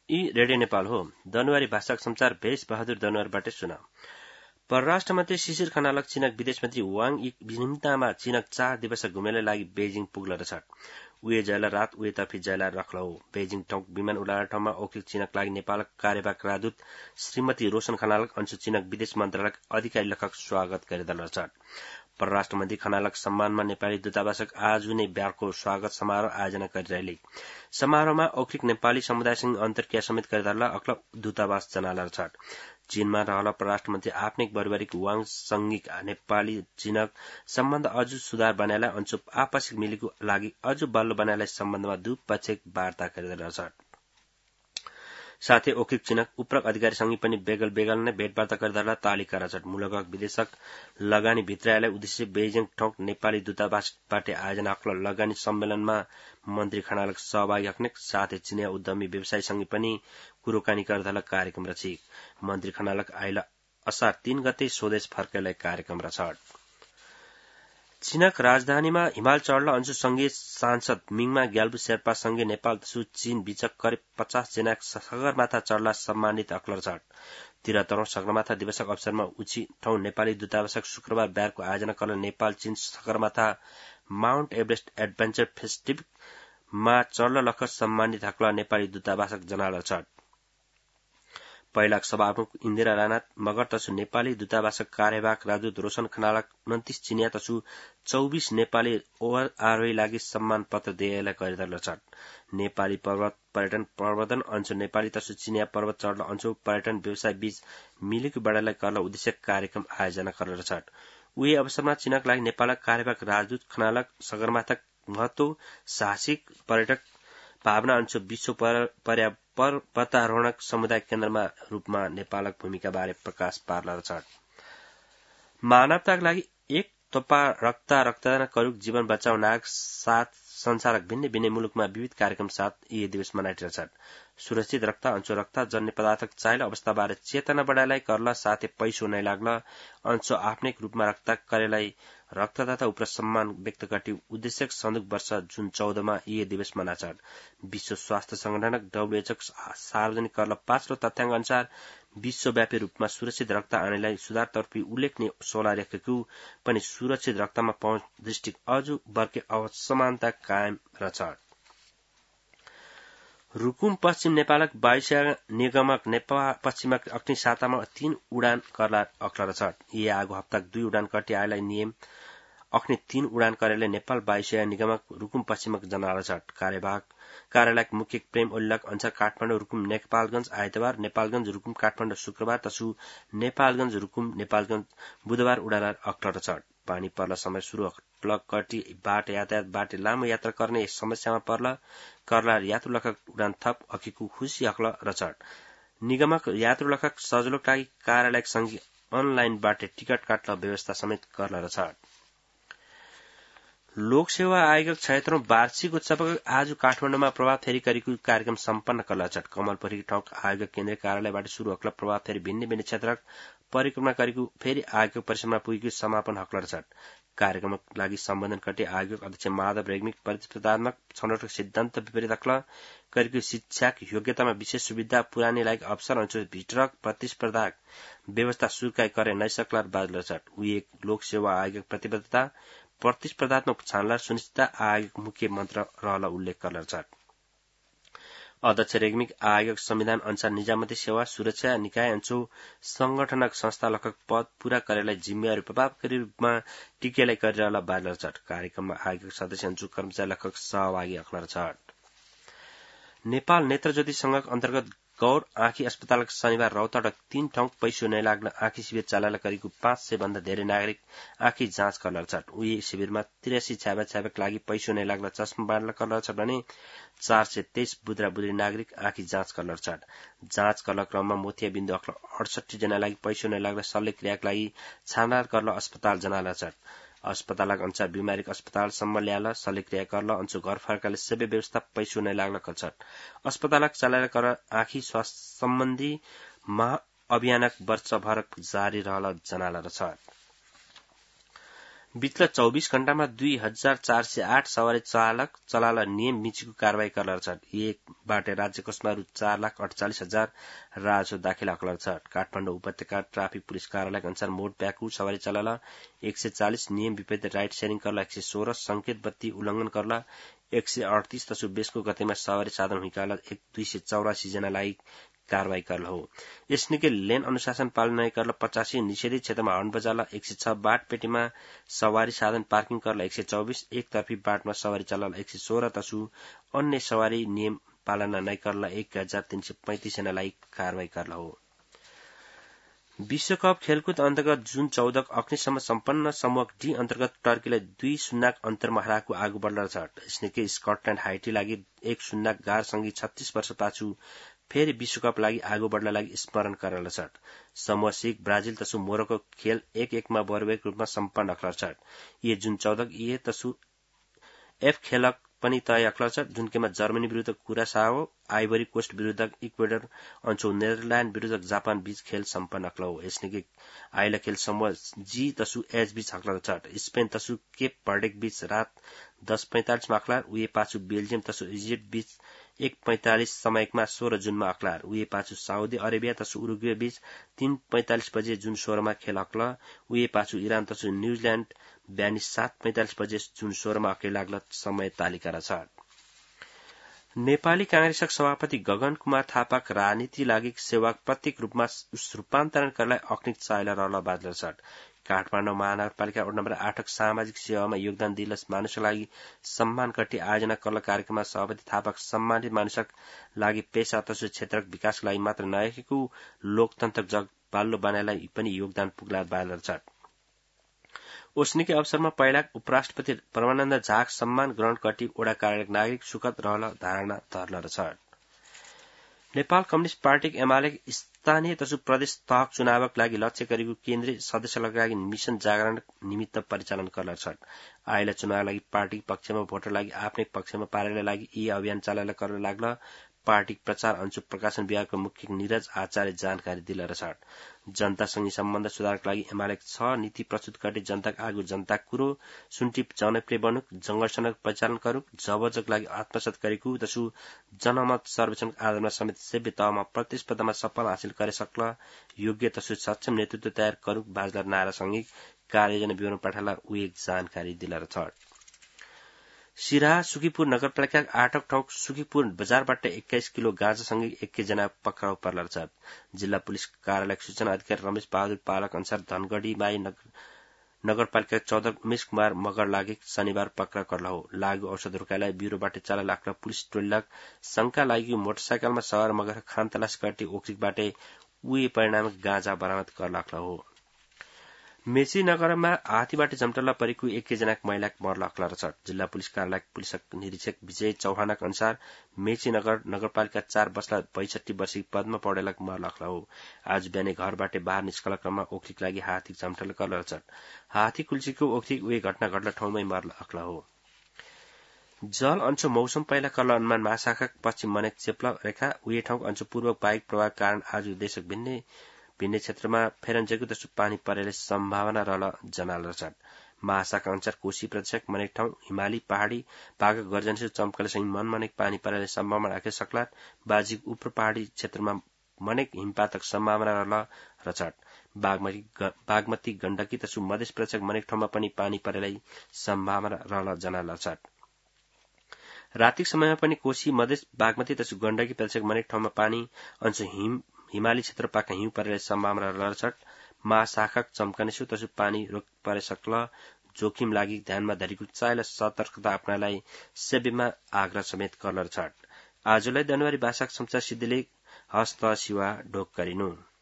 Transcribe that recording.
यी रेडियो नेपाल हो। दनुवारी भाषाको समाचार भेष बहादुर दनुवारबाट सुना। परराष्ट्र मन्त्री शिशिर खनालक चीनक विदेश मन्त्री वाङ यी निम्तामा चीनक 4 दिवसीय घुमेला लागि बेजिङ पुग्ल रहेछ। उहे जैला रात उहे तर्फी जैला रखल हो। बेजिङ टोक विमान उडान ठाउँमा औकिक चीनक लागि नेपालक कार्यवाहक राजदूत श्रीमती रोशन खनालक अंशु चीनक विदेश मन्त्रालयक अधिकारी लेखक स्वागत गरिदल रहेछ। परराष्ट्र मन्त्री खनालक सम्मानमा नेपाली दूतावासक आज नै ब्यालको स्वागत समारोह आयोजना गरिरहले। समारोहमा औकिक नेपाली समुदायसँग अन्तर्क्रिया समेत गरिदल अक्ल दूतावास जनाला रहेछ। चीनमा रहल परराष्ट्र मन्त्री आफ्नै बरबारिक वाङ संगिक नेपाली चीनक सम्बन्ध अझ सुधार बनाएलाई अंशु आपसिक मिलेको लागि अझ बल्ल बनाएलाई सम्बन्धमा द्विपक्षीय वार्ता गरिदल रहेछ। साथै औकिक चीनक उपरक अधिकारीसँग पनि बेगल नै भेटवार्ता गरिदल तालिका रहेछ। मुलुकक विदेशक लगानी भित्रायलाई उद्देश्य बेजिङ ठोक नेपाली दूतावासबाट आयोजना अक्ल लगानी सम्मेलनमा मन्त्री खनालक सहभागी हक्ने साथै चीनिया उद्यमी व्यवसायीसँग पनि कुरोकानी गरिदल कार्यक्रम रहेछ। मन्त्री खनालक आइला असार 3 गते स्वदेश फर्केलाई कार्यक्रम रहेछ। चीनक राजधानीमा हिमाल चढ्ल अंशु संघीय सांसद मिङमा ग्याल्बु शेर्पा सँगै नेपाल तसु चीन बीचक करिब 50 जना सगरमाथा चढ्ला सम्मानित अक्ल रहेछ। 73औं सगरमाथा दिवसक अवसरमा उची ठाउँ नेपाली दूतावासक शुक्रबार ब्यारको आयोजना गर्न नेपाल चीन सगरमाथा माउन्ट एभरेस्ट एडभेन्चर फेस्टिभमा चढ्ल लख सम्मानित हक्ल नेपाली दूतावासक जनाल रहेछ। पहिलाक सभामुख इन्दिरा राणा मगर तसु नेपाली दूतावासक कार्यवाहक राजदूत रोशन खनालक 29 चिनिया तसु 24 नेपाली आरोही लागि सम्मान पत्र दिएला गरिदल रहेछ। नेपाली पर्वत पर्यटन प्रवर्धन अंश नेपाली तसु चिनिया पर्वत चढ्ल अंश पर्यटन व्यवसाय बीच मिलेको बढाइलाई गर्न उद्देश्य कार्यक्रम आयोजना गर्न रहेछ। उही अवसरमा चीनक लागि नेपालक कार्यवाहक राजदूत खनालक सगरमाथाक महत्व साहसिक पर्यटक भावना अंश विश्व पर्वतारोहणक समुदाय केन्द्रमा रूपमा नेपालक भूमिका बारे प्रकाश पार्ला रहेछ। मानवताका लागि एक तोपा रक्तदान करुक जीवन बचाउन साथ संसारक भिन्न भिन्न मुलुकमा विविध कार्यक्रम साथ यी दिवस मनाइरहेछ। सुरक्षित रक्त अंशु रक्त जन्य पदार्थक चाहिल अवस्थाबारे चेतना बढाइलाई कर्ला साथै पैसो नै लाग्ला अंशु आफ्नै रूपमा रक्त करेलाई रक्तदाता उप्र सम्मान व्यक्त गर्दै उद्देश्यक सन्दुक वर्ष जुन 14 मा यी दिवस मनाछ। विश्व स्वास्थ्य संगठनक WHO सार्वजनिक कर्ल 5 तथ्याङ्क अनुसार विश्वव्यापी रूपमा सुरक्षित रक्त आनेलाई सुधारतर्फी उल्लेखनीय सोला रेखेको पनि सुरक्षित रक्तमा पहुँच दृष्टि अझ बर्के असमानता कायम रहेछ। रुकुम पश्चिम नेपालक वायुसेना निगमक नेपाल पश्चिमक अग्नि सातामा 3 उडान कर्ला अक्ल रहेछ। यी आगो हप्ताक 2 उडान कटी आएलाई नियम अग्नि 3 उडान करेले नेपाल वायुसेना निगमक रुकुम पश्चिमक जना रहेछ। कार्यवाहक कार्यालयक मुख्य प्रेम ओलीलक अनुसार काठमाडौँ रुकुम नेपालगञ्ज आइतबार, नेपालगञ्ज रुकुम काठमाडौँ शुक्रबार तसु नेपालगञ्ज रुकुम नेपालगञ्ज बुधबार उडान अक्ल रहेछ। पानी पर्ला समय शुरू अक्ल कटी बाट यातायात बाटे लामो यात्रा गर्ने समस्यामा पर्ला कर्ला यात्रुलखक उडान थप अकिको खुशी अक्ल रहेछ। निगमक यात्रुलखक सजिलोका लागि कार्यालयक सँगै अनलाइन बाटे टिकट काट्न व्यवस्था समेत कर्ला रहेछ। लोकसेवा आयोगक 76औं वार्षिक उत्सवक आज काठमाडौँमा प्रभात फेरी गरेको कार्यक्रम सम्पन्न कर्ला छ। कमलपुरी ठाउँ आयोगक केन्द्रीय कार्यालयबाट शुरू अक्ल प्रभात फेरी भिन्न भिन्न क्षेत्रक परिक्रमा गरेको फेरि आयोगक परिसरमा पुगेको समापन हक्ल रहेछ। कार्यक्रमका लागि सम्बोधन गर्दै आयोगक अध्यक्ष माधव रेग्मी प्रतिस्पर्धात्मक छनौटको सिद्धान्त विपरीत अक्ल गरेको शिक्षाक योग्यतामा विशेष सुविधा पुरानी लागि अवसर अनुसार भित्रक प्रतिस्पर्धा व्यवस्था सुर्काई करे नैसक्लार बाज रहेछ। उही एक लोकसेवा आयोगक प्रतिबद्धता प्रतिस्पर्धात्मक छानलार सुनिश्चितता आयोगक मुख्य मन्त्र रहल उल्लेख गर्ल छ। अध्यक्ष रेग्मिक आयोगक संविधान अनुसार निजामती सेवा सुरक्षा निकाय अंशु संगठनक संस्था लखक पद पूरा गरेलाई जिम्मेवारी प्रभावकारी रूपमा टिकेलाई गरिरहला बाज छ। कार्यक्रममा आयोगक सदस्य अंशु कर्मचारी लखक सहभागी अक्ल छ। नेपाल नेत्र ज्योति संघक अन्तर्गत गौर आँखी अस्पतालक शनिबार रौतहट 3 ठाउँ पैसो नै लाग्न आँखी शिविर चालेर गरेको 500 भन्दा धेरै नागरिक आँखी जाँच गर्न छ। उही शिविरमा 83 छ्याबक लागि पैसो नै लाग्न चस्मा बाँड्न गर्न छ भने 423 बुद्रा बुद्री नागरिक आँखी जाँच गर्न छ। जाँच गर्न क्रममा मोतियाबिन्दु अक्ल 68 जना लागि पैसो नै लाग्न शल्यक्रियाका लागि छानबार गर्न अस्पताल जनाला छ। अस्पतालक अनुसार बिमारीक अस्पतालसम्म ल्याला शल्यक्रिया गर्न अंशु घर फर्काले सबै व्यवस्था पैसो नै लाग्न सक्छ। अस्पतालक चलाएर कर आँखी स्वास्थ्य सम्बन्धी महाअभियानक वर्षभर जारी रहल जनाला छ। बितला 24 घण्टामा 2408 सवारी चालक चलाल नियम मिचीको कारवाही करलर छ। एक बाटे राज्य कोषमा रु 4,48,000 राजस्व दाखिल अकलर छ। काठमाडौँ उपत्यका ट्राफिक पुलिस कार्यालय अनुसार मोड प्याकु सवारी चलाल 140, नियम विपरीत राइड शेयरिङ करला 116, संकेत बत्ती उल्लंघन करला 138 तसु बेसको गतिमा सवारी साधन हुइकाला 284 जनालाई कारवाही करल हो। यसनिके लेन अनुशासन पालन नहीं करला 85, निषेधित क्षेत्रमा हर्न बजाला 106, बाट पेटीमा सवारी साधन पार्किङ करला 124, एक तर्फी बाटमा सवारी चलाला 116 तसु अन्य सवारी नियम पालना नहीं करला 1335 जनालाई कारवाही करल हो। विश्वकप खेलकुद अन्तर्गत जुन 14 अग्निसम्म सम्पन्न समूह डी अन्तर्गत टर्कीलाई 2-0 अन्तरमा हराएको आगो बढ्लर छ। यसनिके स्कटल्याण्ड हाइटी लागि 1-0 गारसँगै 36 वर्ष पाछु फेरि विश्वकप लागि आगो बढ्न लागि स्मरण करल छ। समूह सिक ब्राजिल तसु मोरक्को खेल 1-1 मा बराबरको रूपमा सम्पन्न अक्लर छ। ये जुन 14 ये तसु एफ खेलक पनि तय अक्लर छ। जुनकेमा जर्मनी विरुद्ध कुरासाओ, आइभरी कोस्ट विरुद्ध इक्वेडर अंचो नेदरल्याण्ड विरुद्ध जापान बीच खेल सम्पन्न अक्ल हो। यसनिके आइला खेल समूह जी तसु एच बीच अक्लर छ। स्पेन तसु केप भर्डेक बीच रात 10:45 मा अक्लार, उहे पाछु बेल्जियम तसु इजिप्ट बीच 1:45 समयमा 16 जुनमा अक्लार, उहे पाछु साउदी अरेबिया तसु उरुग्वे बीच 3:45 बजे जुन 16 मा खेल अक्ल, उहे पाछु इरान तसु न्यूजील्याण्ड बिहानी 7:45 बजे जुन 16 मा अक्ले लाग्ल समय तालिका र छ। नेपाली कांग्रेसक सभापति गगन कुमार थापाक राजनीति लागि सेवाक प्रत्येक रूपमा रूपान्तरण गर्नलाई अक्निक चाहेर रहल बाजल छ। काठमाडौँ महानगरपालिका वडा नम्बर 8 सामाजिक सेवामा योगदान दिल मानुषका लागि सम्मान कट्टी आयोजना करल कार्यक्रममा सभापति थापाक सम्मानित मानुषक लागि पेशा तसु क्षेत्रक विकासका लागि मात्र नरहेको लोकतन्त्र जग बाल्लो बनाएलाई पनि योगदान पुग्ला बालर छ। ओस्नीके अवसरमा पहिला उपराष्ट्रपति परमानन्द झाक सम्मान ग्रहण कट्टी वडा कार्यालय नागरिक सुखद रहल धारणा धर्ल छ। नेपाल कम्युनिस्ट पार्टी एमाले स्थानीय तसु प्रदेश तहक चुनावक लागि लक्ष्य गरेको केन्द्रीय सदस्यका लागि मिशन जागरण निमित्त परिचालन करल छ। आइला चुनाव लागि पार्टी पक्षमा भोटर लागि आफ्नै पक्षमा पार्नका लागि यी अभियान चालन गर्न लाग्ल पार्टी प्रचार अंशु प्रकाशन विभागको मुख्य नीरज आचार्य जानकारी दिलर छ। जनतासँगै सम्बन्ध सुधारका लागि एमाले 6 नीति प्रस्तुत गर्दै जनताका आगु जनता कुरो सुन्टिप जनप्रिय बनुक, जंगलसनक परिचालन करुक, जबजक लागि आत्मसात गरेको तसु जनमत सर्वेक्षण आधारमा समेत सेव्य तहमा प्रतिस्पर्धामा सफल हासिल गरे सक्ल योग्य तसु सक्षम नेतृत्व तयार करुक बाजलर नारासँगै कार्ययोजना विवरण पठाला उही जानकारी दिलर छ। सिराहा सुकीपुर नगरपालिका 8 ठाउँ सुकीपुर बजारबाट 21 किलो गाँजासँगै 21 जना पक्राउ पर्लर छ। जिल्ला पुलिस कार्यालय सूचना अधिकारी रमेश बहादुर पालक अनुसार धनगढ़ी माई नगरपालिका 14 उमेश कुमार मगर लागि शनिबार पक्राउ करल हो। लागु औषध रोकालाई ब्युरोबाट 4 लाख पुलिस टोलीलक शंका लागि मोटरसाइकलमा सवार मगर खानतलास गर्दै ओक्रिकबाट उही परिणाम गाँजा बरामद करल हो। मेची नगरमा हात्तीबाट झम्टल्ला परेको 21 जना महिला मर्ल अक्लर छ। जिल्ला पुलिस कार्यालय पुलिस निरीक्षक विजय चौहानक अनुसार मेची नगरपालिका 4 बस्ला 62 वर्षीय पद्म पौडेलक मर्ल अक्ल हो। आज बिहानै घरबाट बाहर निस्कल क्रममा ओख्रिक लागि हात्ती झम्टल करल छ। हात्ती कुल्चीको ओख्रिक उही घटना घट्ल ठाउँमै मर्ल अक्ल हो। जल अंशो मौसम पहिला करल अनुमान महाशाखा पश्चिम मनेक चेप्ल रेखा उही ठाउँ अंशो पूर्व बाइक प्रवाह कारण आज देशक भिन्न क्षेत्रमा फेरन्जेको तसु पानी परेले सम्भावना रहल जनाल छ। महाशाखा अनुसार कोशी प्रदेशक मनेक ठाउँ हिमाली पहाड़ी भाग गर्जनसे चम्कलेसँगै मनमनेक पानी परेले सम्भावना राखे सक्ला। बाजिक उप्र पहाड़ी क्षेत्रमा मनेक हिमपातक सम्भावना रहल रछ। बागमती गण्डकी तसु मध्य प्रदेशक मनेक ठाउँमा पनि पानी परेले सम्भावना रहल जनाल छ। रातिक समयमा पनि कोशी मधेस बागमती तसु गण्डकी प्रदेशक मनेक ठाउँमा पानी अंश हिमाली क्षेत्र पाका हिउँ परेले सम्भावना रहछ। महाशाखक चम्कनेछु तसु पानी रोक परे सक्ल जोखिम लागि ध्यानमा धरेको चाहेर सतर्कता अपनालाई सेब्यमा आग्रह समेत करल छ। आजलाई जनवरी भाषाक समाचार सिद्धिले हस्त शिवा ढोक गरिनु।